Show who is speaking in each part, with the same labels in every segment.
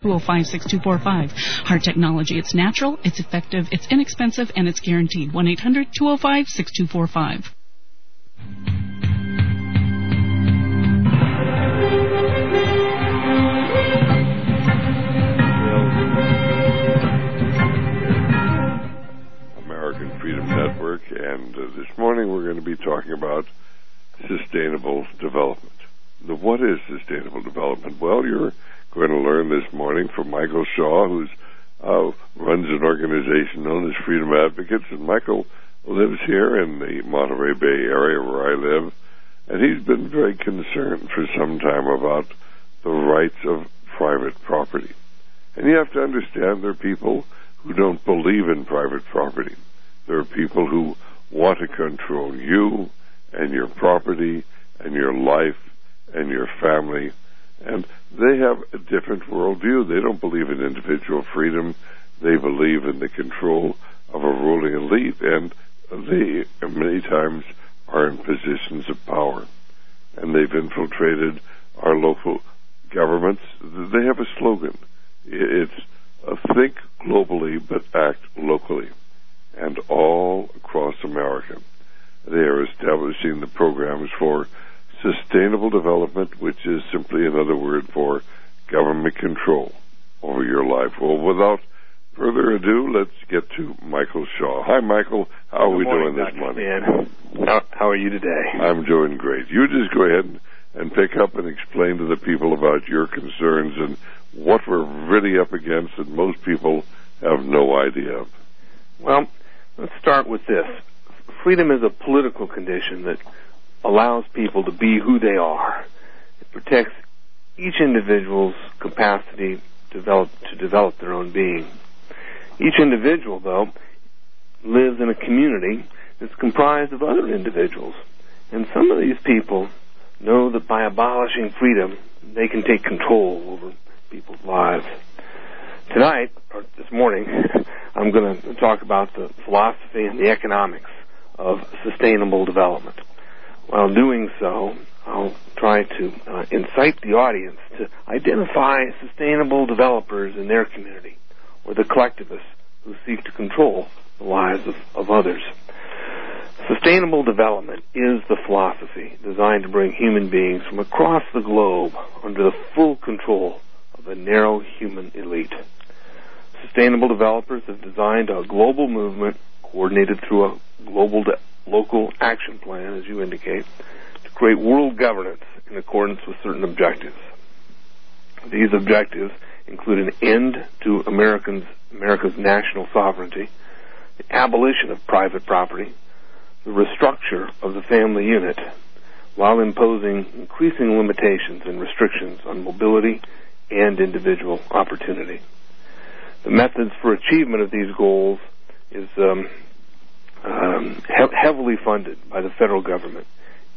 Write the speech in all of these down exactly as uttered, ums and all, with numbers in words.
Speaker 1: two oh five, six two four five. Heart Technology. It's natural, it's effective, it's inexpensive, and it's guaranteed. one eight hundred, two oh five, six two four five.
Speaker 2: American Freedom Network, and uh, this morning we're going to be talking about sustainable development. The, what is sustainable development? Well, you're going to learn this morning from Michael Shaw, who uh, runs an organization known as Freedom Advocates, and Michael lives here in the Monterey Bay area where I live, and he's been very concerned for some time about the rights of private property. And you have to understand there are people who don't believe in private property. There are people who want to control you and your property and your life and your family, and they have a different worldview. They don't believe in individual freedom. They believe in the control of a ruling elite, and they many times are in positions of power. And they've infiltrated our local governments. They have a slogan. It's uh, think globally but act locally. And all across America, they are establishing the programs for sustainable development, which is simply another word for government control over your life. Well, without further ado, let's get to Michael Shaw. Hi, Michael. How are we doing this morning?
Speaker 3: How, how are you today?
Speaker 2: I'm doing great. You just go ahead and, and pick up and explain to the people about your concerns and what we're really up against that most people have no idea of.
Speaker 3: Well, let's start with this. Freedom is a political condition that allows people to be who they are. It protects each individual's capacity to develop, to develop their own being. Each individual, though, lives in a community that's comprised of other individuals. And some of these people know that by abolishing freedom, they can take control over people's lives. Tonight, or this morning, I'm going to talk about the philosophy and the economics of sustainable development. While doing so, I'll try to uh, incite the audience to identify sustainable developers in their community, or the collectivists who seek to control the lives of, of others. Sustainable development is the philosophy designed to bring human beings from across the globe under the full control of a narrow human elite. Sustainable developers have designed a global movement coordinated through a global de- local action plan, as you indicate, to create world governance in accordance with certain objectives. These objectives include an end to Americans, America's national sovereignty, the abolition of private property, the restructure of the family unit, while imposing increasing limitations and restrictions on mobility and individual opportunity. The methods for achievement of these goals is um, um, he- heavily funded by the federal government,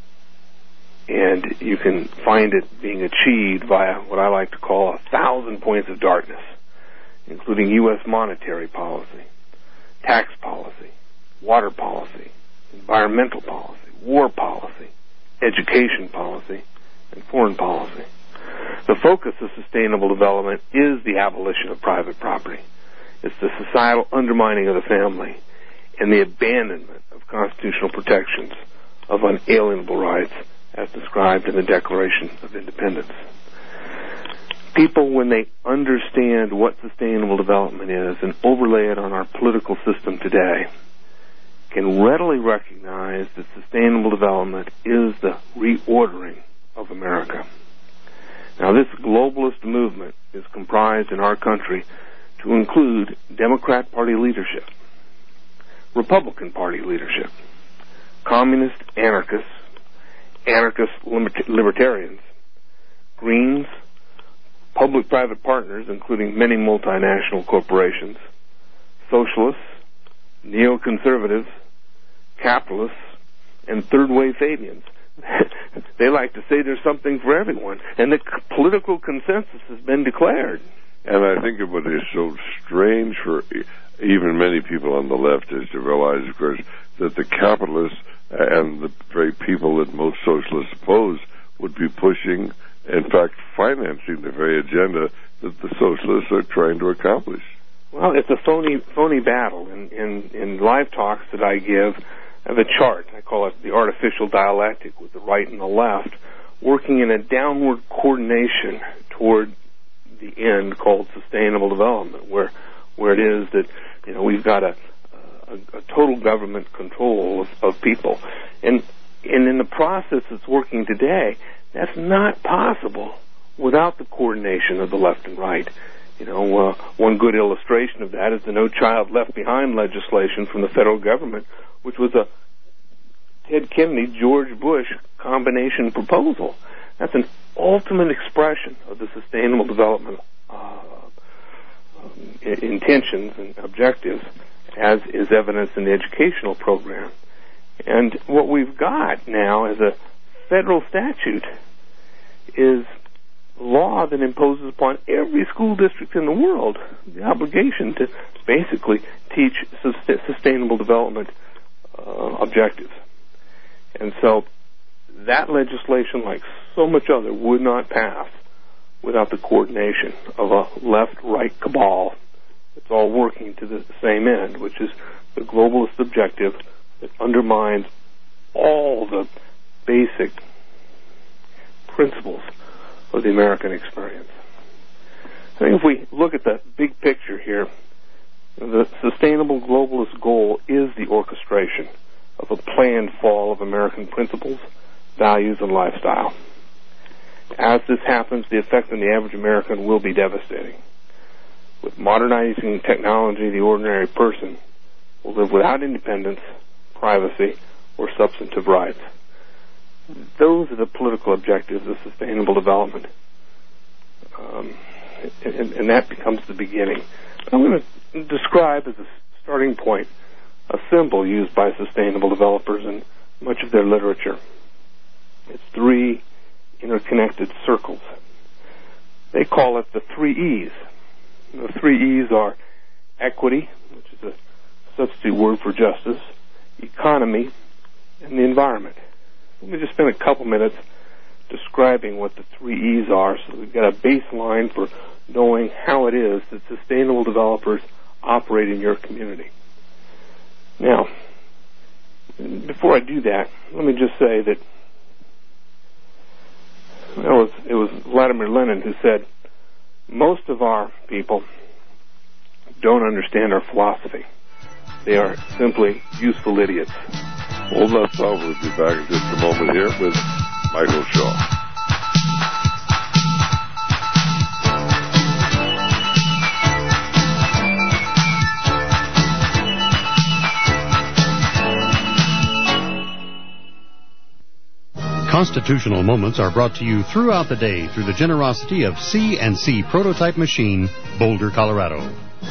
Speaker 3: and you can find it being achieved via what I like to call a thousand points of darkness, including U S monetary policy, tax policy, water policy, environmental policy, war policy, education policy, and foreign policy. The focus of sustainable development is the abolition of private property. It's the societal undermining of the family and the abandonment of constitutional protections of unalienable rights as described in the Declaration of Independence. People, when they understand what sustainable development is and overlay it on our political system today, can readily recognize that sustainable development is the reordering of America. Now, this globalist movement is comprised in our country to include Democrat Party leadership, Republican Party leadership, communist anarchists, anarchist libertarians, Greens, public-private partners, including many multinational corporations, socialists, neoconservatives, capitalists, and third-wave Fabians. They like to say there's something for everyone, and the political consensus has been declared.
Speaker 2: And I think what is so strange for even many people on the left is to realize, of course, that the capitalists and the very people that most socialists oppose would be pushing in fact, financing the very agenda that the socialists are trying to accomplish.
Speaker 3: Well, it's a phony, phony battle. In, in, in live talks that I give, I have a chart. I call it the artificial dialectic, with the right and the left working in a downward coordination toward the end called sustainable development, where where it is that, you know, we've got a, a, a total government control of, of people. And, and in the process that's working today, that's not possible without the coordination of the left and right. You know, uh, one good illustration of that is the No Child Left Behind legislation from the federal government, which was a Ted Kennedy, George Bush combination proposal. That's an ultimate expression of the sustainable development uh, um, intentions and objectives, as is evidenced in the educational program. And what we've got now as a federal statute is law that imposes upon every school district in the world the obligation to basically teach sustainable development uh, objectives. And so that legislation, like so much other, would not pass without the coordination of a left-right cabal that's all working to the same end, which is the globalist objective that undermines all the basic principles of the American experience. I think if we look at the big picture here, the sustainable globalist goal is the orchestration of a planned fall of American principles, values, and lifestyle. As this happens, the effect on the average American will be devastating. With modernizing technology, the ordinary person will live without independence, privacy, or substantive rights. Those are the political objectives of sustainable development. Um, and, and that becomes the beginning. I'm going to describe as a starting point a symbol used by sustainable developers in much of their literature. It's three interconnected circles. They call it the three E's. The three E's are equity, which is a substitute word for justice, economy, and the environment. Let me just spend a couple minutes describing what the three E's are so we've got a baseline for knowing how it is that sustainable developers operate in your community. Now, before I do that, let me just say that it was, it was Vladimir Lenin who said, most of our people don't understand our philosophy. They are simply useful idiots.
Speaker 2: Hold that thought. We'll be back in just a moment here with Michael Shaw.
Speaker 4: Constitutional Moments are brought to you throughout the day through the generosity of C and C Prototype Machine, Boulder, Colorado.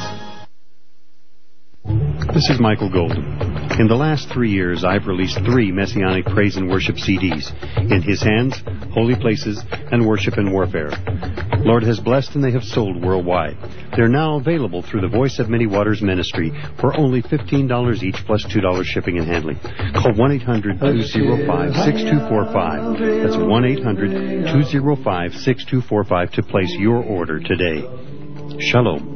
Speaker 4: This is Michael Golden. In the last three years, I've released three Messianic praise and worship C Ds. In His Hands, Holy Places, and Worship and Warfare. Lord has blessed and they have sold worldwide. They're now available through the Voice of Many Waters Ministry for only fifteen dollars each plus two dollars shipping and handling. Call one eight hundred two oh five six two four five. That's one eight hundred two oh five six two four five to place your order today. Shalom.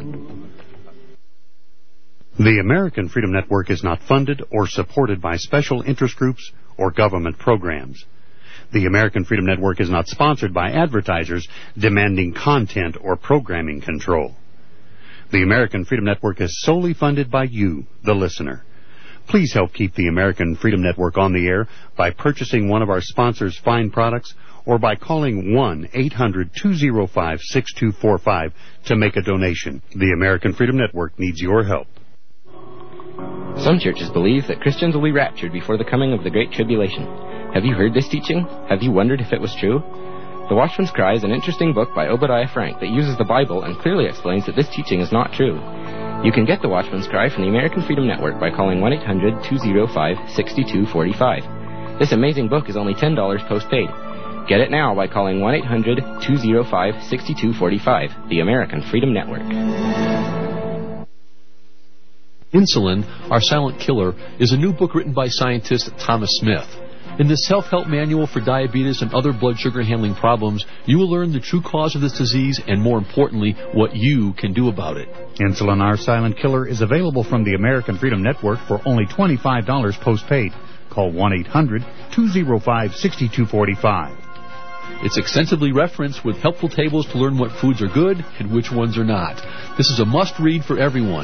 Speaker 4: The American Freedom Network is not funded or supported by special interest groups or government programs. The American Freedom Network is not sponsored by advertisers demanding content or programming control. The American Freedom Network is solely funded by you, the listener. Please help keep the American Freedom Network on the air by purchasing one of our sponsors' fine products or by calling one eight hundred two oh five six two four five to make a donation. The American Freedom Network needs your help.
Speaker 5: Some churches believe that Christians will be raptured before the coming of the Great Tribulation. Have you heard this teaching? Have you wondered if it was true? The Watchman's Cry is an interesting book by Obadiah Frank that uses the Bible and clearly explains that this teaching is not true. You can get the Watchman's Cry from the American Freedom Network by calling one eight hundred two oh five six two four five. This amazing book is only ten dollars postpaid. Get it now by calling one eight hundred two oh five six two four five, the American Freedom Network.
Speaker 6: Insulin, Our Silent Killer, is a new book written by scientist Thomas Smith. In this self-help manual for diabetes and other blood sugar handling problems, you will learn the true cause of this disease and, more importantly, what you can do about it.
Speaker 4: Insulin R Silent Killer is available from the American Freedom Network for only twenty-five dollars postpaid. Call one eight hundred two oh five six two four five.
Speaker 6: It's extensively referenced with helpful tables to learn what foods are good and which ones are not. This is a must-read for everyone.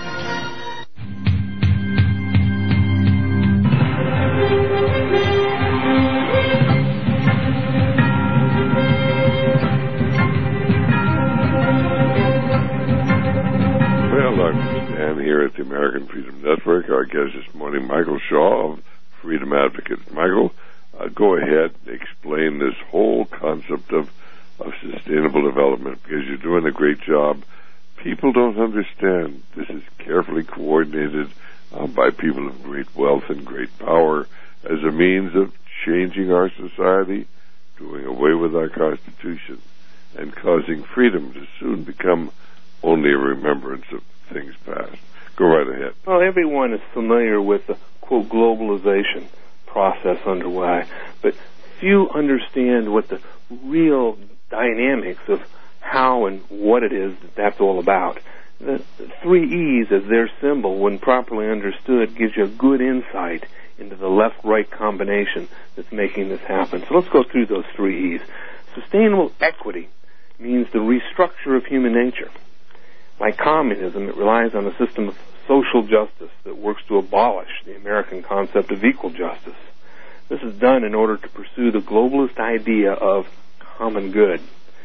Speaker 2: Here at the American Freedom Network, our guest this morning, Michael Shaw of Freedom Advocate. Michael, uh, go ahead, explain this whole concept of, of sustainable development, because you're doing a great job. People don't understand. This is carefully coordinated uh, by people of great wealth and great power as a means of changing our society, doing away with our Constitution, and causing freedom to soon become only a remembrance of things past. Go right ahead.
Speaker 3: Well, everyone is familiar with the, quote, globalization process underway, but few understand what the real dynamics of how and what it is that that's all about. The three E's as their symbol, when properly understood, gives you a good insight into the left-right combination that's making this happen. So let's go through those three E's. Sustainable equity means the restructure of human nature. Like communism, it relies on a system of social justice that works to abolish the American concept of equal justice. This is done in order to pursue the globalist idea of common good.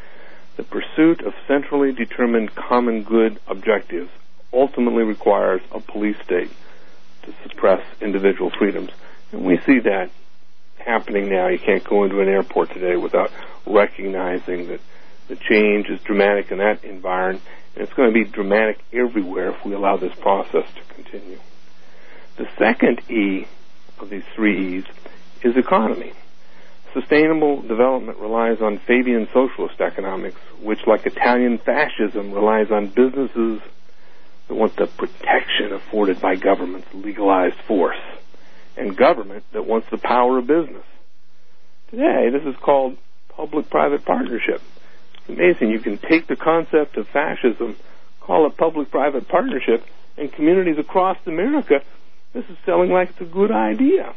Speaker 3: The pursuit of centrally determined common good objectives ultimately requires a police state to suppress individual freedoms. And we see that happening now. You can't go into an airport today without recognizing that the change is dramatic in that environment. And it's going to be dramatic everywhere if we allow this process to continue. The second E of these three E's is economy. Sustainable development relies on Fabian socialist economics, which, like Italian fascism, relies on businesses that want the protection afforded by government's legalized force, and government that wants the power of business. Today, this is called public-private partnership. It's amazing. You can take the concept of fascism, call it public-private partnership, and communities across America, this is selling like it's a good idea.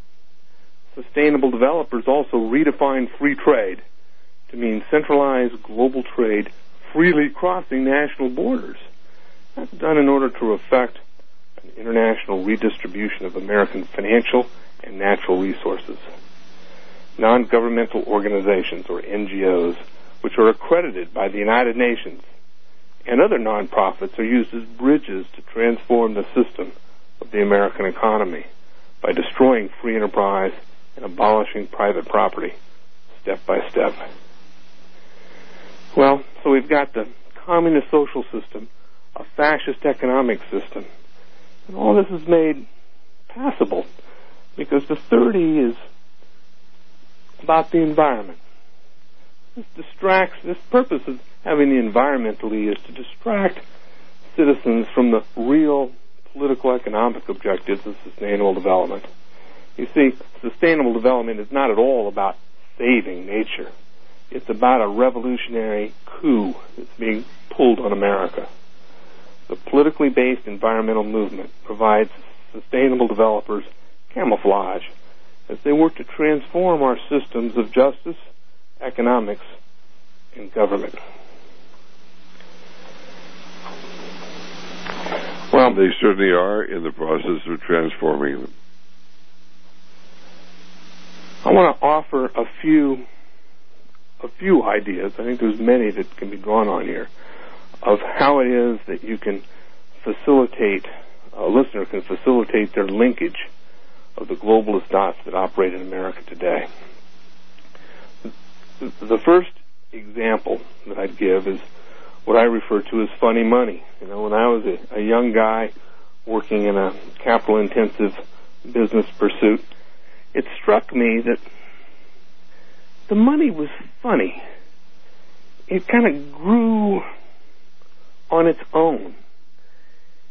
Speaker 3: Sustainable developers also redefine free trade to mean centralized global trade freely crossing national borders. That's done in order to effect an international redistribution of American financial and natural resources. Non-governmental organizations, or N G Os, which are accredited by the United Nations, and other nonprofits are used as bridges to transform the system of the American economy by destroying free enterprise and abolishing private property step by step. Well, so we've got the communist social system, a fascist economic system, and all this is made passable because the third E is about the environment. This distracts, this purpose of having the environmental E is to distract citizens from the real political economic objectives of sustainable development. You see, sustainable development is not at all about saving nature. It's about a revolutionary coup that's being pulled on America. The politically based environmental movement provides sustainable developers camouflage as they work to transform our systems of justice, economics, and government.
Speaker 2: Well, they certainly are in the process of transforming them.
Speaker 3: I want to offer a few a few ideas. I think there's many that can be drawn on here of how it is that you can facilitate, a listener can facilitate their linkage of the globalist dots that operate in America today. The first example that I'd give is what I refer to as funny money. You know, when I was a, a young guy working in a capital-intensive business pursuit, it struck me that the money was funny. It kind of grew on its own.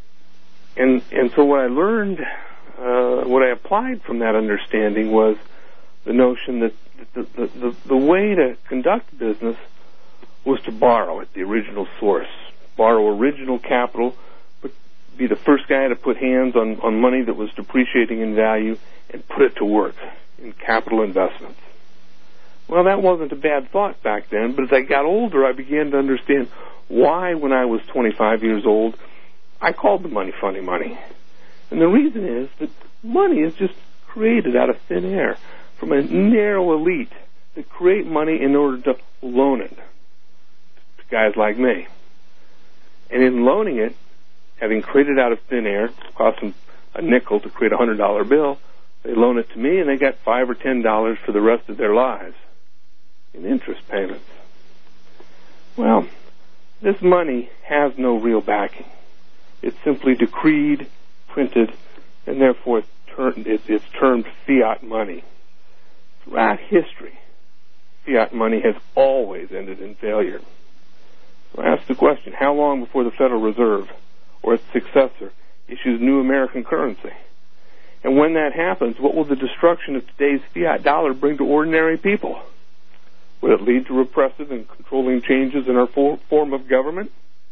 Speaker 3: And and so what I learned, uh, what I applied from that understanding was the notion that the, the, the, the way to conduct business was to borrow at the original source, borrow original capital, but be the first guy to put hands on, on money that was depreciating in value and put it to work in capital investments. Well, that wasn't a bad thought back then, but as I got older, I began to understand why, when I was twenty-five years old, I called the money funny money. And the reason is that money is just created out of thin air from a narrow elite that create money in order to loan it to guys like me. And in loaning it, having created out of thin air, cost them a nickel to create a hundred dollar bill, they loan it to me and they got five or ten dollars for the rest of their lives in interest payments. Well, this money has no real backing. It's simply decreed, printed, and therefore it's termed fiat money. Throughout history, fiat money has always ended in failure. So I ask the question, how long before the Federal Reserve or its successor issues new American currency? And when that happens, what will the destruction of today's fiat dollar bring to ordinary people? Will it lead to repressive and controlling changes in our for- form of government?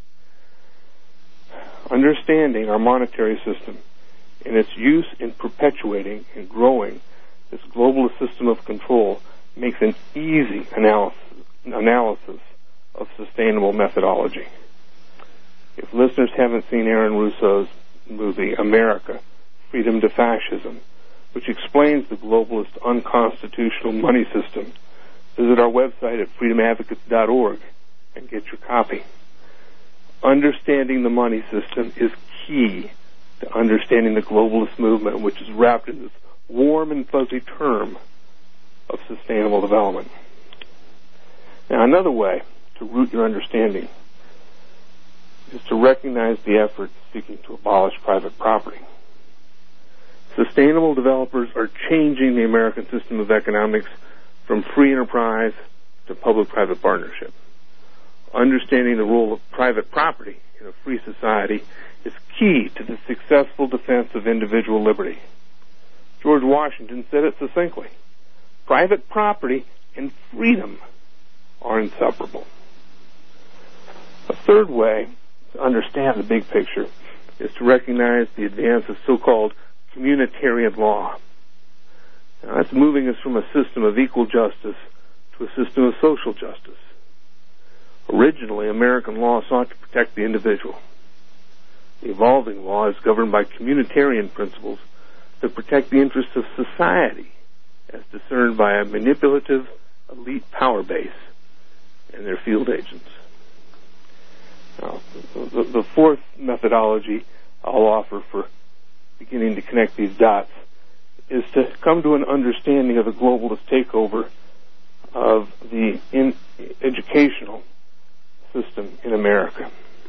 Speaker 3: Understanding our monetary system and its use in perpetuating and growing this globalist system of control makes an easy analysis, analysis of sustainable methodology. If listeners haven't seen Aaron Russo's movie, America, Freedom to Fascism, which explains the globalist unconstitutional money system, visit our website at freedom advocates dot org and get your copy. Understanding the money system is key to understanding the globalist movement, which is wrapped in this warm and fuzzy term of sustainable development. Now, another way to root your understanding is to recognize the efforts seeking to abolish private property. Sustainable developers are changing the American system of economics from free enterprise to public-private partnership. Understanding the role of private property in a free society is key to the successful defense of individual liberty. George Washington said it succinctly: private property and freedom are inseparable. A third way to understand the big picture is to recognize the advance of so-called communitarian law. Now, that's moving us from a system of equal justice to a system of social justice. Originally, American law sought to protect the individual. The evolving law is governed by communitarian principles that protect the interests of society as discerned by a manipulative elite power base and their field agents. Now, the, the fourth methodology I'll offer for beginning to connect these dots is to come to an understanding of the globalist takeover of the in educational system in America.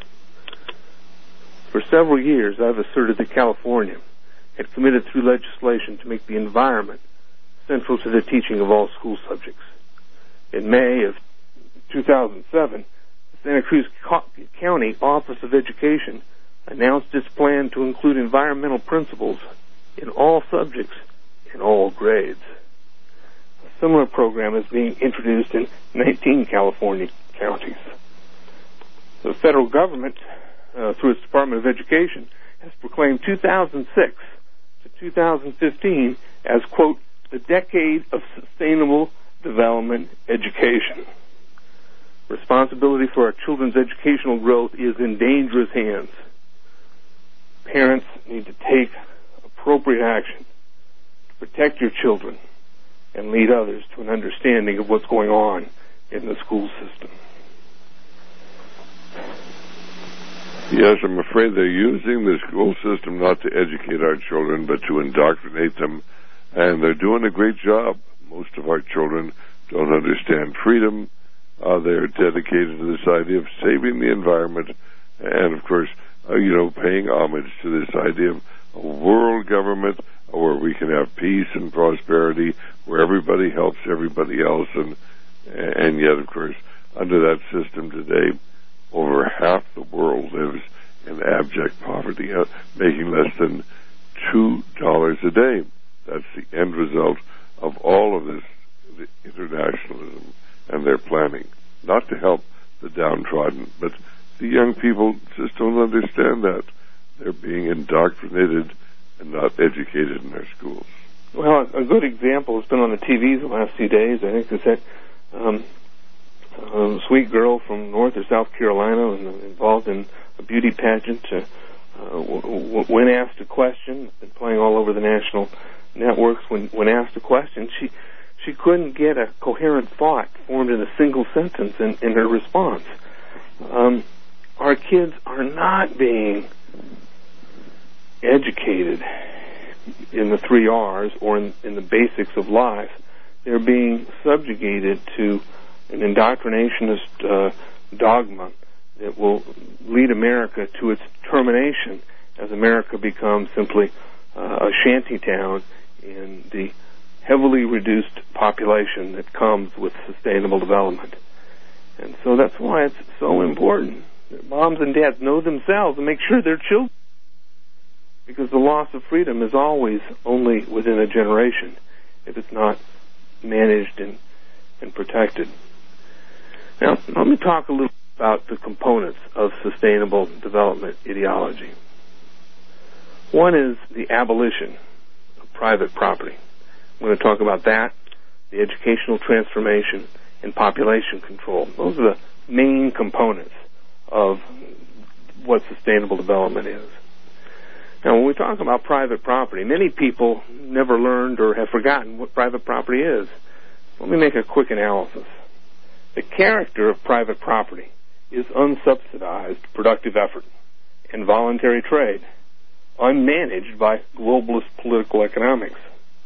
Speaker 3: For several years, I've asserted that California had committed through legislation to make the environment central to the teaching of all school subjects. In May of two thousand seven, the Santa Cruz County Office of Education announced its plan to include environmental principles in all subjects in all grades. A similar program is being introduced in nineteen California counties. The federal government, uh, through its Department of Education, has proclaimed two thousand six to two thousand fifteen as, quote, the decade of sustainable development education. Responsibility for our children's educational growth is in dangerous hands. Parents need to take appropriate action to protect your children and lead others to an understanding of what's going on in the school system.
Speaker 2: Yes, I'm afraid they're using the school system not to educate our children, but to indoctrinate them, and they're doing a great job. Most of our children don't understand freedom. Uh, they're dedicated to this idea of saving the environment and, of course, uh, you know, paying homage to this idea of a world government where we can have peace and prosperity, where everybody helps everybody else, and and yet, of course, under that system today, over half the world lives in abject poverty, uh, making less than two dollars a day. That's the end result of all of this people just don't understand that. They're being indoctrinated and not educated in their schools.
Speaker 3: Well, a good example has been on the T V the last few days. I think it's that um, a sweet girl from North or South Carolina involved in a beauty pageant. Uh, uh, w- when asked a question, been playing all over the national networks. When when asked a question, she she couldn't get a coherent thought formed in a single sentence in, in her response. Um, our kids are not being educated in the three R's or in, in the basics of life. They're being subjugated to an indoctrinationist uh, dogma that will lead America to its termination as America becomes simply uh, a shanty town in the heavily reduced population that comes with sustainable development. And so that's why it's so important that moms and dads know themselves and make sure their children, because the loss of freedom is always only within a generation if it's not managed and, and protected. Now, let me talk a little about the components of sustainable development ideology. One is the abolition of private property. I'm going to talk about that, the educational transformation, and population control. Those are the main components of what sustainable development is. Now, when we talk about private property, many people never learned or have forgotten what private property is. Let me make a quick analysis. The character of private property is unsubsidized productive effort and voluntary trade, unmanaged by globalist political economics.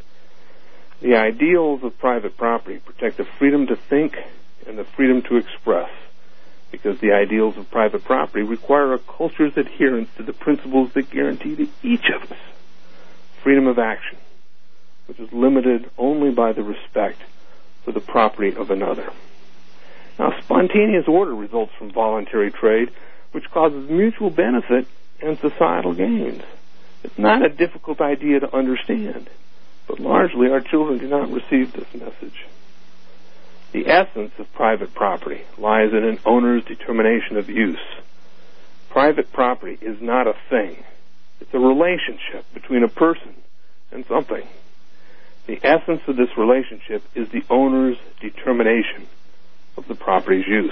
Speaker 3: The ideals of private property protect the freedom to think and the freedom to express, because the ideals of private property require a culture's adherence to the principles that guarantee to each of us freedom of action, which is limited only by the respect for the property of another. Now, spontaneous order results from voluntary trade, which causes mutual benefit and societal gains. It's not a difficult idea to understand, but largely our children do not receive this message. The essence of private property lies in an owner's determination of use. Private property is not a thing. It's a relationship between a person and something. The essence of this relationship is the owner's determination of the property's use.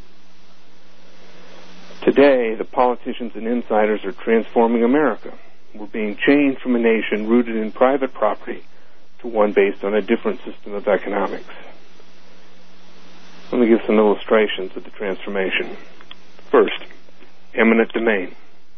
Speaker 3: Today, the politicians and insiders are transforming America. We're being changed from a nation rooted in private property to one based on a different system of economics. Let me give some illustrations of the transformation. First, eminent domain.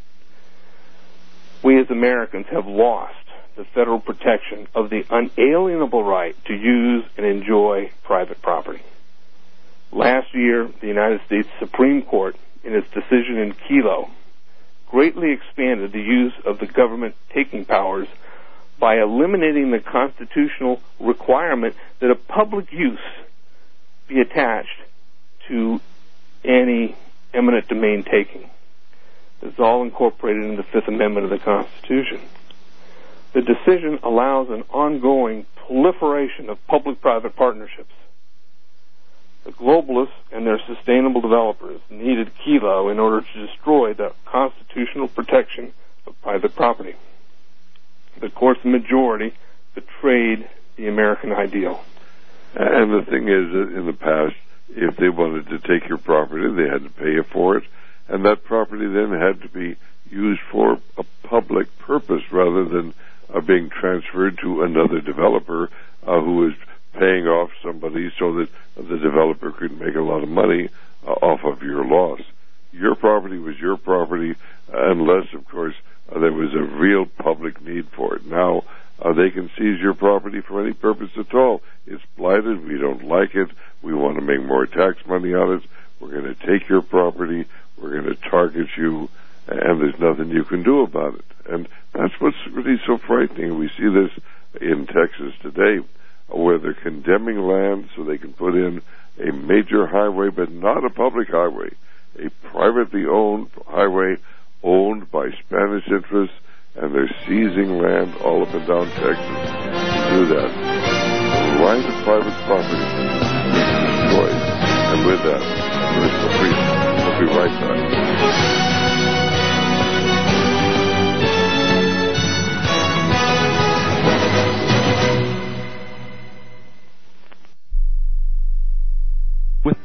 Speaker 3: We as Americans have lost the federal protection of the unalienable right to use and enjoy private property. Last year, the United States Supreme Court, in its decision in Kelo, greatly expanded the use of the government taking powers by eliminating the constitutional requirement that a public use be attached to any eminent domain taking. This is all incorporated in the Fifth Amendment of the Constitution. The decision allows an ongoing proliferation of public-private partnerships. The globalists and their sustainable developers needed Kelo in order to destroy the constitutional protection of private property. The court's majority betrayed the American ideal.
Speaker 2: And the thing is that in the past, if they wanted to take your property, they had to pay you for it, and that property then had to be used for a public purpose rather than uh, being transferred to another developer uh, who was paying off somebody so that the developer could make a lot of money uh, off of your loss. Your property was your property uh, unless, of course, uh, there was a real public need for it. Now, uh, they can seize your property for any purpose at all. It's blighted. We don't like it. We want to make more tax money on it. We're going to take your property. We're going to target you, and there's nothing you can do about it. And that's what's really so frightening. We see this in Texas today, where they're condemning land so they can put in a major highway, but not a public highway, a privately owned highway owned by Spanish interests, and they're seizing land all up and down Texas to do that. The right of private property is destroyed. And with that, Mister Priest, we'll be right back.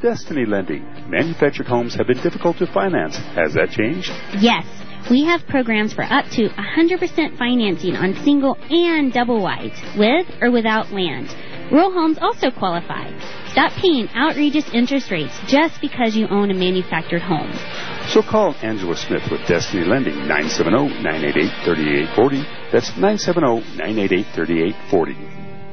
Speaker 7: Destiny Lending. Manufactured homes have been difficult to finance. Has that changed?
Speaker 8: Yes. We have programs for up to one hundred percent financing on single and double wides, with or without land. Rural homes also qualify. Stop paying outrageous interest rates just because you own a manufactured home.
Speaker 7: So call Angela Smith with Destiny Lending, nine seven zero, nine eight eight, three eight four zero. That's nine seven zero, nine eight eight, three eight four zero.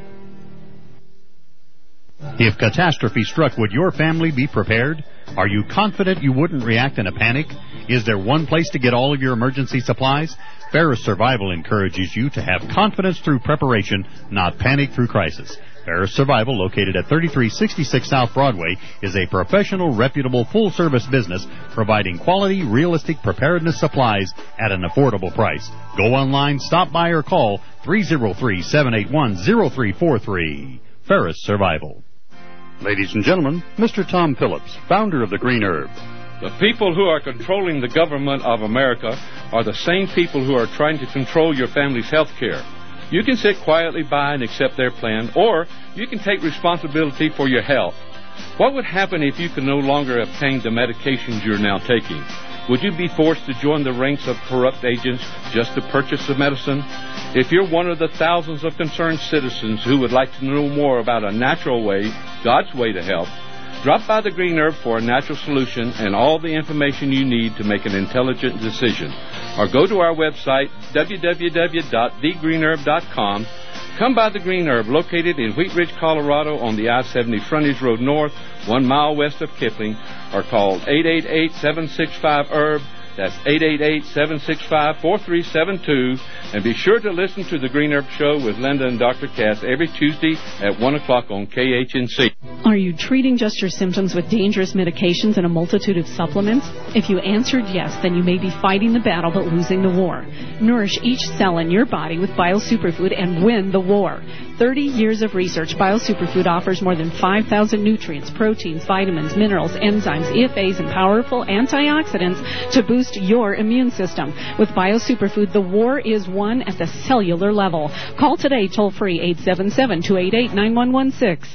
Speaker 4: If catastrophe struck, would your family be prepared? Are you confident you wouldn't react in a panic? Is there one place to get all of your emergency supplies? Ferris Survival encourages you to have confidence through preparation, not panic through crisis. Ferris Survival, located at thirty-three sixty-six South Broadway, is a professional, reputable, full-service business providing quality, realistic preparedness supplies at an affordable price. Go online, stop by, or call three oh three, seven eight one, oh three four three. Ferris Survival. Ladies and gentlemen, Mister Tom Phillips, founder of the Green Herb.
Speaker 9: The people who are controlling the government of America are the same people who are trying to control your family's health care. You can sit quietly by and accept their plan, or you can take responsibility for your health. What would happen if you could no longer obtain the medications you're now taking? Would you be forced to join the ranks of corrupt agents just to purchase the medicine? If you're one of the thousands of concerned citizens who would like to know more about a natural way, God's way to health, drop by the Green Herb for a natural solution and all the information you need to make an intelligent decision. Or go to our website, w w w dot the green herb dot com. Come by the Green Herb, located in Wheat Ridge, Colorado, on the I seventy Frontage Road North, one mile west of Kipling, or call eight eight eight, seven six five, herb. That's eight eight eight, seven six five, four three seven two. And be sure to listen to the Green Herb Show with Linda and Doctor Cass every Tuesday at one o'clock on K H N C.
Speaker 1: Are you treating just your symptoms with dangerous medications and a multitude of supplements? If you answered yes, then you may be fighting the battle but losing the war. Nourish each cell in your body with BioSuperfood and win the war. thirty years of research, BioSuperfood offers more than five thousand nutrients, proteins, vitamins, minerals, enzymes, E F As, and powerful antioxidants to boost your immune system. With BioSuperfood, the war is won at the cellular level. Call today, toll-free, eight seven seven, two eight eight, nine one one six.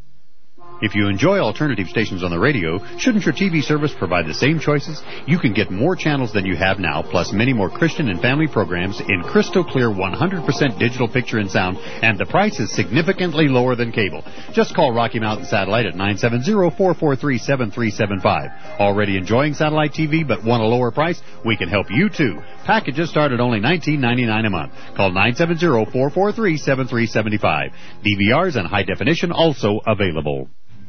Speaker 4: If you enjoy alternative stations on the radio, shouldn't your T V service provide the same choices? You can get more channels than you have now, plus many more Christian and family programs in crystal clear one hundred percent digital picture and sound, and the price is significantly lower than cable. Just call Rocky Mountain Satellite at nine seven zero, four four three, seven three seven five. Already enjoying satellite T V but want a lower price? We can help you too. Packages start at only nineteen ninety-nine a month. Call nine seven zero, four four three, seven three seven five. D V Rs and high definition also available.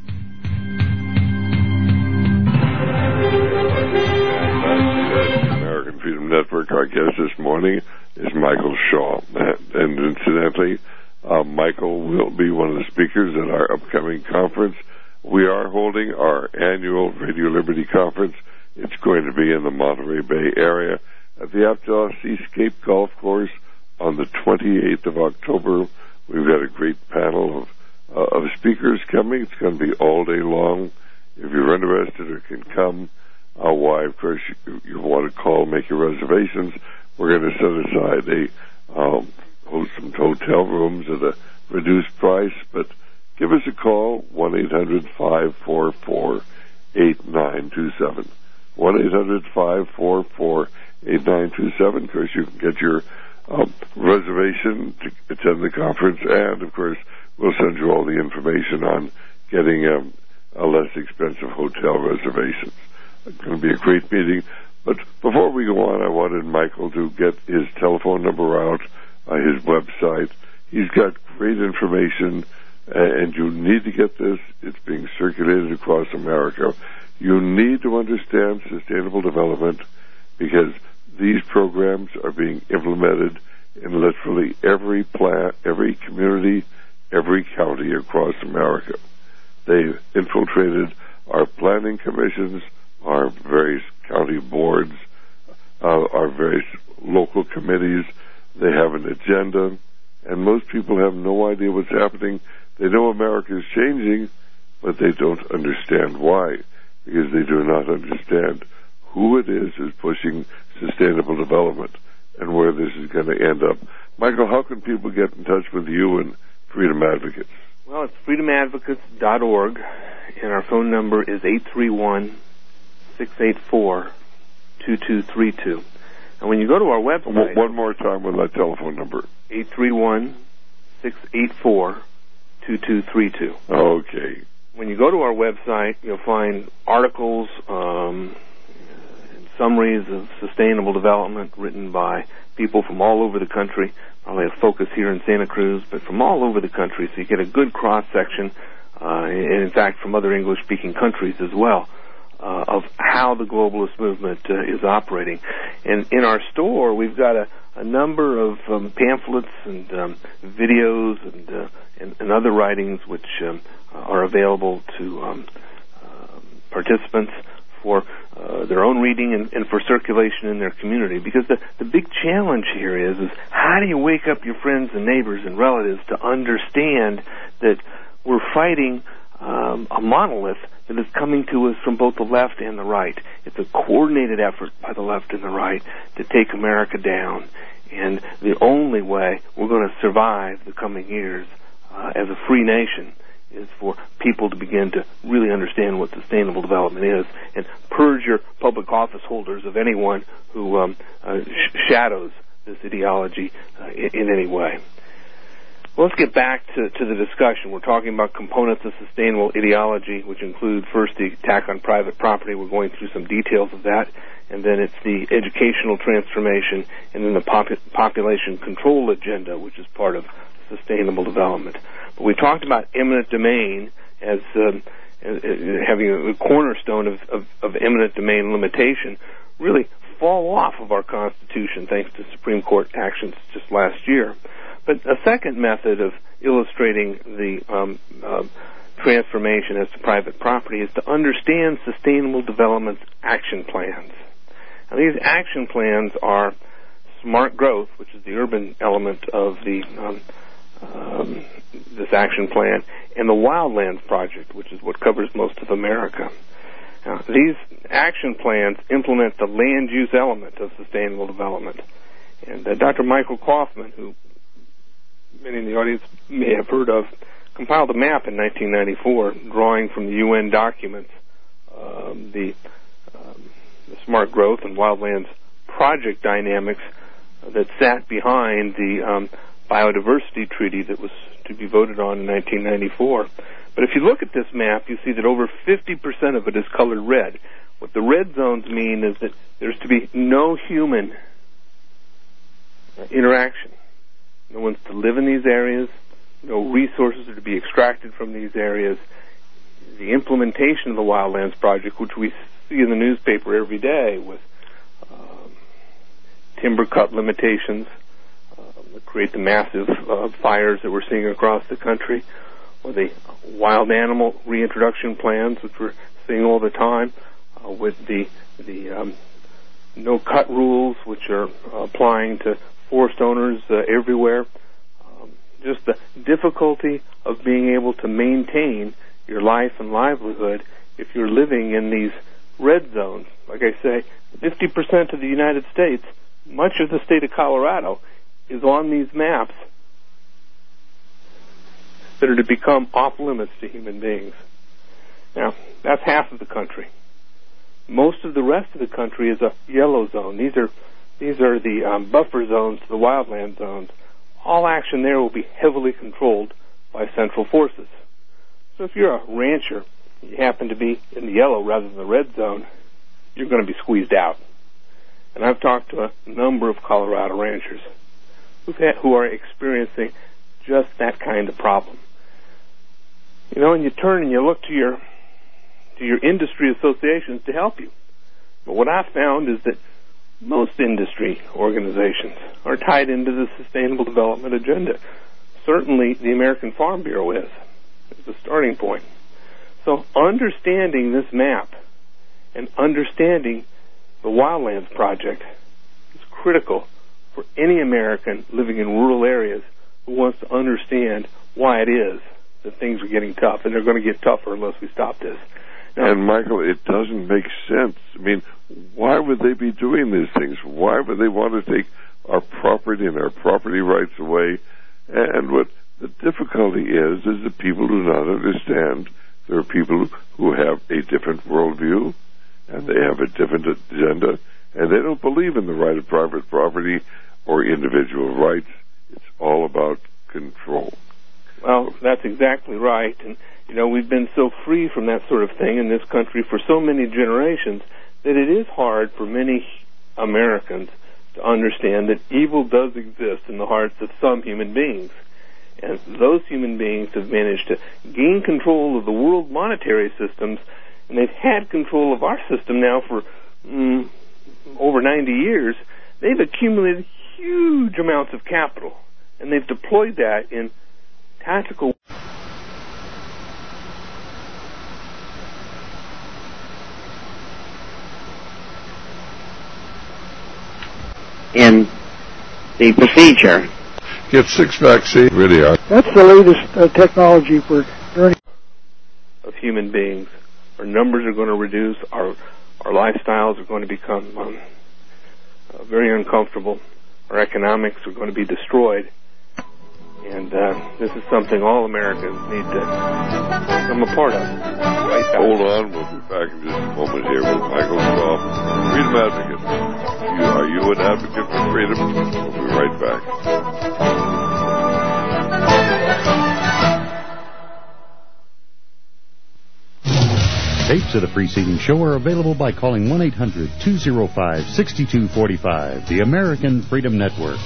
Speaker 2: Freedom Network. Our guest this morning is Michael Shaw. And incidentally, uh, Michael will be one of the speakers at our upcoming conference. We are holding our annual Radio Liberty Conference. It's going to be in the Monterey Bay area at the Aptos Seascape Golf Course on the twenty-eighth of October. We've got a great panel of, uh, of speakers coming. It's going to be all day long. If you're interested or can come, Uh, why, of course, you, you want to call, make your reservations. We're going to set aside a um, host some hotel rooms at a reduced price, but give us a call, one eight hundred, five four four, eight nine two seven. one eight hundred, five four four, eight nine two seven. Of course, you can get your um, reservation to attend the conference, and, of course, we'll send you all the information on getting um, a less expensive hotel reservations. It's going to be a great meeting. But before we go on, I wanted Michael to get his telephone number out, uh, his website. He's got great information, uh, and you need to get this. It's being circulated across America. You need to understand sustainable development because these programs are being implemented in literally every plant, every community, every county across America. They've infiltrated our planning commissions, our various county boards, uh, our various local committees. They have an agenda, and most people have no idea what's happening. They know America is changing, but they don't understand why, because they do not understand who it is who's pushing sustainable development and where this is going to end up. Michael, how can people get in touch with you and Freedom Advocates?
Speaker 3: Well, it's freedom advocates dot org, and our phone number is eight three one, six eight four, two two three two. And when you go to our website...
Speaker 2: One more time with that telephone number.
Speaker 3: eight three one, six eight four, two two three two.
Speaker 2: Okay.
Speaker 3: When you go to our website, you'll find articles, um, and summaries of sustainable development written by people from all over the country. Probably a focus here in Santa Cruz, but from all over the country, so you get a good cross-section, uh, and in fact from other English-speaking countries as well, uh, of how the globalist movement uh, is operating. And in our store, we've got a, a number of um, pamphlets and um, videos and, uh, and, and other writings which um, are available to um, uh, participants for uh, their own reading and, and for circulation in their community. Because the, the big challenge here is, is how do you wake up your friends and neighbors and relatives to understand that we're fighting um, a monolith that is coming to us from both the left and the right. It's a coordinated effort by the left and the right to take America down. And the only way we're going to survive the coming years uh, as a free nation is for people to begin to really understand what sustainable development is and purge your public office holders of anyone who um, uh, sh- shadows this ideology uh, in, in any way. Well, let's get back to, to the discussion. We're talking about components of sustainable ideology, which include first the attack on private property. We're going through some details of that. And then it's the educational transformation, and then the pop- population control agenda, which is part of sustainable development. But we talked about eminent domain as um, having a cornerstone of, of, of eminent domain limitation really fall off of our Constitution thanks to Supreme Court actions just last year. But a second method of illustrating the um, uh, transformation as to private property is to understand sustainable development's action plans. Now, these action plans are smart growth, which is the urban element of the um, um, this action plan, and the Wildlands Project, which is what covers most of America. Now, these action plans implement the land use element of sustainable development. And uh, Doctor Michael Kaufman, who many in the audience may have heard of, compiled a map in nineteen ninety-four, drawing from the U N documents um, the, um, the smart growth and wildlands project dynamics that sat behind the um, biodiversity treaty that was to be voted on in nineteen ninety-four. But if you look at this map, you see that over fifty percent of it is colored red. What the red zones mean is that there's to be no human interaction. No one's to live in these areas. No resources are to be extracted from these areas. The implementation of the Wildlands Project, which we see in the newspaper every day with um, timber cut limitations uh, that create the massive uh, fires that we're seeing across the country, or the wild animal reintroduction plans, which we're seeing all the time, uh, with the the um, no-cut rules, which are uh, applying to forest owners uh, everywhere. Um, just the difficulty of being able to maintain your life and livelihood if you're living in these red zones. Like I say, fifty percent of the United States, much of the state of Colorado, is on these maps that are to become off limits to human beings. Now, that's half of the country. Most of the rest of the country is a yellow zone. These are these are the um, buffer zones to the wildland zones. All action there will be heavily controlled by central forces. So if you're a rancher, you happen to be in the yellow rather than the red zone, you're going to be squeezed out. And I've talked to a number of Colorado ranchers who've had, who are experiencing just that kind of problem. You know, and you turn and you look to your to your industry associations to help you. But what I've found is that most industry organizations are tied into the Sustainable Development Agenda. Certainly the American Farm Bureau is. It's a starting point. So understanding this map and understanding the Wildlands Project is critical for any American living in rural areas who wants to understand why it is that things are getting tough, and they're going to get tougher unless we stop this. Now,
Speaker 2: and, Michael, it doesn't make sense. I mean, why would they be doing these things? Why would they want to take our property and our property rights away? And what The difficulty is, is that people do not understand. There are people who have a different worldview, and they have a different agenda, and they don't believe in the right of private property or individual rights. It's all about control.
Speaker 3: Well, that's exactly right. And, you know, we've been so free from that sort of thing in this country for so many generations that it is hard for many Americans to understand that evil does exist in the hearts of some human beings. And those human beings have managed to gain control of the world monetary systems, and they've had control of our system now for mm, over ninety years. They've accumulated huge amounts of capital, and they've deployed that in tactical.
Speaker 10: In the procedure.
Speaker 2: Get six vaccines, really are.
Speaker 11: That's the latest uh, technology for learning.
Speaker 3: Of human beings. Our numbers are going to reduce. Our our lifestyles are going to become um, uh, very uncomfortable. Our economics are going to be destroyed. And uh, this is something all Americans need to become a part of. Right back.
Speaker 2: Hold on. We'll be back in just a moment here with Michael Shaw, Freedom Advocate. You, are you an advocate for freedom? We'll be right back.
Speaker 4: Tapes of the preceding show are available by calling one eight hundred two oh five six two four five, the American Freedom Network.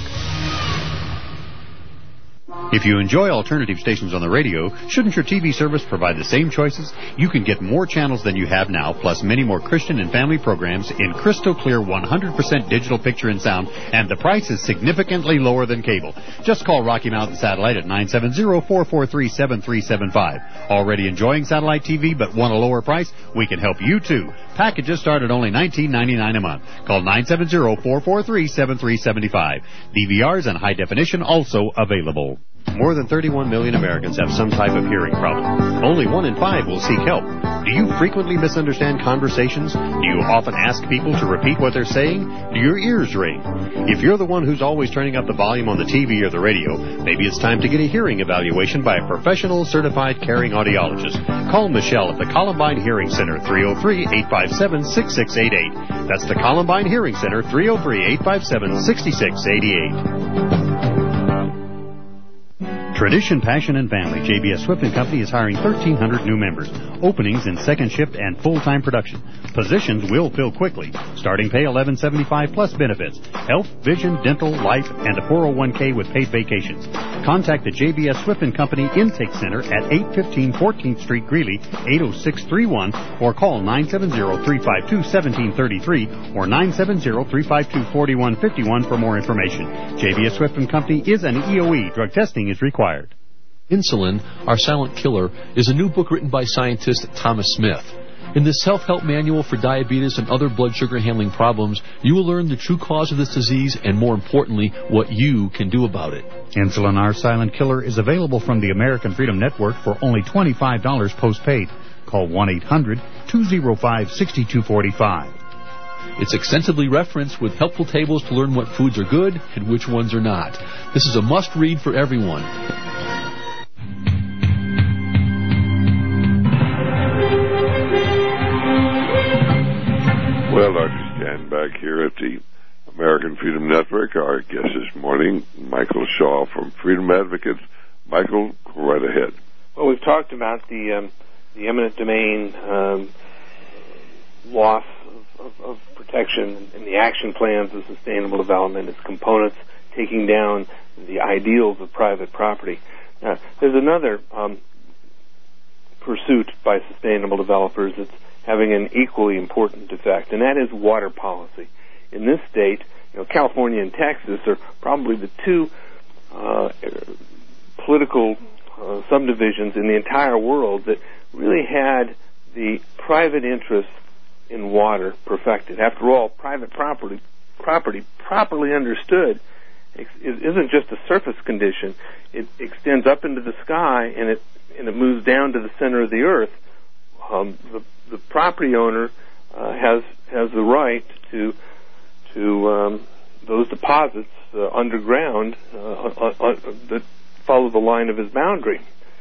Speaker 4: If you enjoy alternative stations on the radio, shouldn't your T V service provide the same choices? You can get more channels than you have now, plus many more Christian and family programs in crystal clear one hundred percent digital picture and sound, and the price is significantly lower than cable. Just call Rocky Mountain Satellite at nine seven zero, four four three, seven three seven five. Already enjoying satellite T V but want a lower price? We can help you too. Packages start at only nineteen ninety-nine a month. Call nine seven zero, four four three, seven three seven five. D V Rs and high definition also available. More than thirty-one million Americans have some type of hearing problem. Only one in five will seek help. Do you frequently misunderstand conversations? Do you often ask people to repeat what they're saying? Do your ears ring? If you're the one who's always turning up the volume on the T V or the radio, maybe it's time to get a hearing evaluation by a professional certified caring audiologist. Call Michelle at the Columbine Hearing Center, three oh three, eight five seven, six six eight eight. That's the Columbine Hearing Center, three oh three, eight five seven, six six eight eight. Tradition, Passion, and Family, J B S Swift and Company is hiring thirteen hundred new members. Openings in second shift and full-time production. Positions will fill quickly. Starting pay eleven seventy-five plus benefits. Health, vision, dental, life, and a four oh one k with paid vacations. Contact the J B S Swift and Company Intake Center at eight fifteen fourteenth Street, Greeley, eight oh six three one, or call nine seven zero, three five two, one seven three three or nine seven zero, three five two, four one five one for more information. J B S Swift and Company is an E O E. Drug testing is required.
Speaker 6: Insulin, Our Silent Killer, is a new book written by scientist Thomas Smith. In this self-help manual for diabetes and other blood sugar handling problems, you will learn the true cause of this disease and, more importantly, what you can do about it.
Speaker 4: Insulin, Our Silent Killer is available from the American Freedom Network for only twenty-five dollars postpaid. Call one eight hundred two oh five six two four five.
Speaker 6: It's extensively referenced with helpful tables to learn what foods are good and which ones are not. This is a must-read for everyone.
Speaker 2: Well, Doctor Stan back here at the American Freedom Network. Our guest this morning, Michael Shaw from Freedom Advocates. Michael, go right ahead.
Speaker 3: Well, we've talked about the um, the eminent domain um, loss of, of, of protection and the action plans of sustainable development, its components, taking down the ideals of private property. Now, there's another um, pursuit by sustainable developers that's having an equally important effect, and that is water policy. In this state, you know, California and Texas are probably the two uh, political uh, subdivisions in the entire world that really had the private interest in water perfected. After all, private property, property properly understood, it isn't just a surface condition. It extends up into the sky, and it and it moves down to the center of the earth. Um, the, the property owner uh, has has the right to to um, those deposits uh, underground uh, uh, uh, that follow the line of his boundary.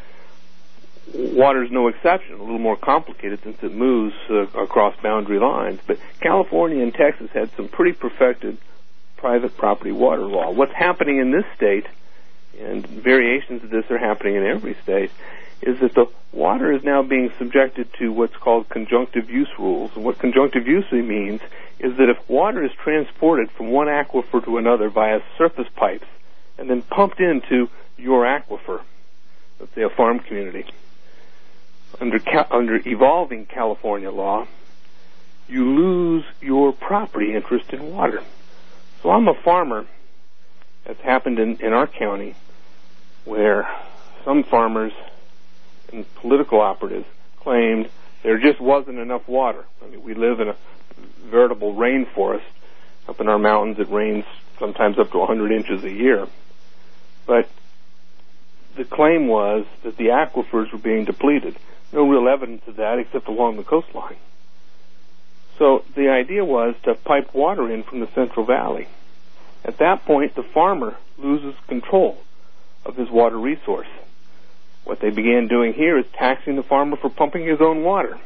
Speaker 3: Water is no exception, a little more complicated since it moves uh, across boundary lines. But California and Texas had some pretty perfected private property water law. What's happening in this state, and variations of this are happening in every state, is that the water is now being subjected to what's called conjunctive use rules. And what conjunctive use means is that if water is transported from one aquifer to another via surface pipes and then pumped into your aquifer, let's say a farm community, under ca- under evolving California law, you lose your property interest in water. So I'm a farmer. That's happened in, in our county, where some farmers and political operatives claimed there just wasn't enough water. I mean, we live in a veritable rainforest. Up in our mountains, it rains sometimes up to one hundred inches a year. But the claim was that the aquifers were being depleted. No real evidence of that except along the coastline. So the idea was to pipe water in from the Central Valley. At that point, the farmer loses control of his water resource. What they began doing here is taxing the farmer for pumping his own water,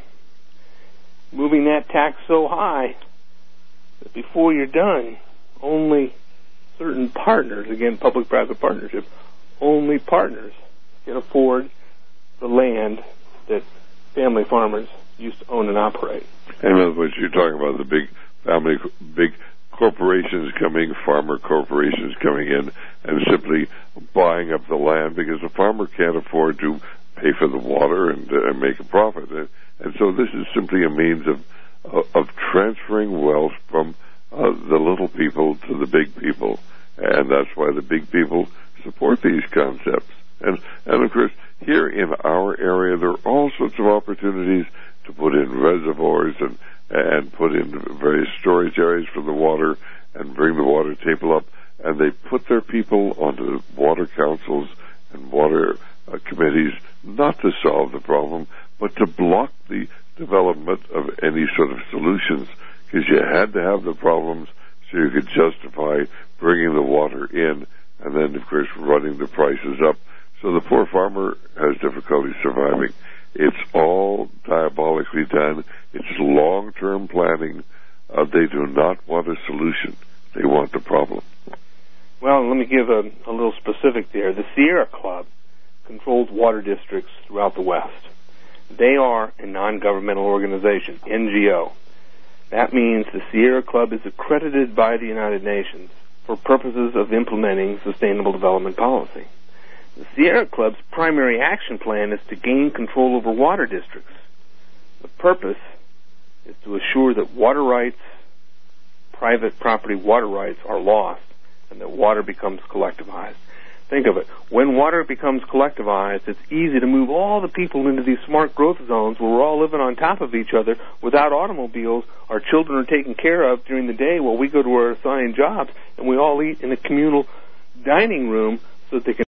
Speaker 3: moving that tax so high that before you're done, only certain partners, again, public-private partnership, only partners can afford the land that family farmers used to own and operate.
Speaker 2: In other words, you're talking about the big family, big corporations coming, farmer corporations coming in and simply buying up the land because the farmer can't afford to pay for the water and, uh, and make a profit. And, and so this is simply a means of uh, of transferring wealth from uh, the little people to the big people. And that's why the big people support these concepts. And, and of course, here in our area, there are all sorts of opportunities to put in reservoirs and, and put in various storage areas for the water and bring the water table up. And they put their people onto water councils and water uh, committees not to solve the problem, but to block the development of any sort of solutions, because you had to have the problems so you could justify bringing the water in and then, of course, running the prices up. So the poor farmer has difficulty surviving. It's all diabolically done. It's long-term planning. Uh, they do not want a solution. They want the problem.
Speaker 3: Well, let me give a, a little specific there. The Sierra Club controls water districts throughout the West. They are a non-governmental organization, N G O. That means the Sierra Club is accredited by the United Nations for purposes of implementing sustainable development policy. The Sierra Club's primary action plan is to gain control over water districts. The purpose is to assure that water rights, private property water rights, are lost and that water becomes collectivized. Think of it. When water becomes collectivized, it's easy to move all the people into these smart growth zones where we're all living on top of each other without automobiles. Our children are taken care of during the day while we go to our assigned jobs, and we all eat in a communal dining room so that they can